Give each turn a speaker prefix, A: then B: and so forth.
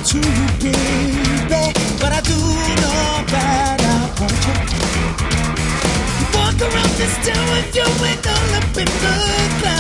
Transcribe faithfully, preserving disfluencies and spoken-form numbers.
A: to you, baby, but I do know that I want you. You walk around this town with your wiggle up in the cloud.